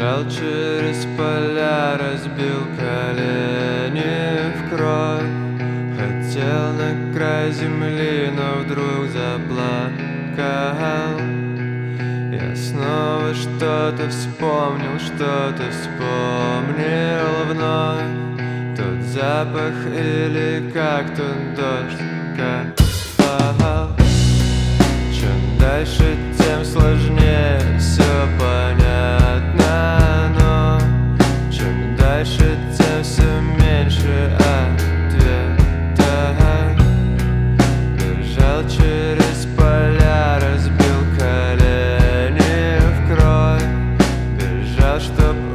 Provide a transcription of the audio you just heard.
Бежал через поля, разбил колени в кровь. Хотел на край земли, но вдруг заплакал. Я снова что-то вспомнил вновь. Тот запах или как тот дождь капал. Чем дальше, тем сложнее все понятно, но чем дальше, тем все меньше ответов. Бежал через поля, разбил колени в кровь. Бежал, чтоб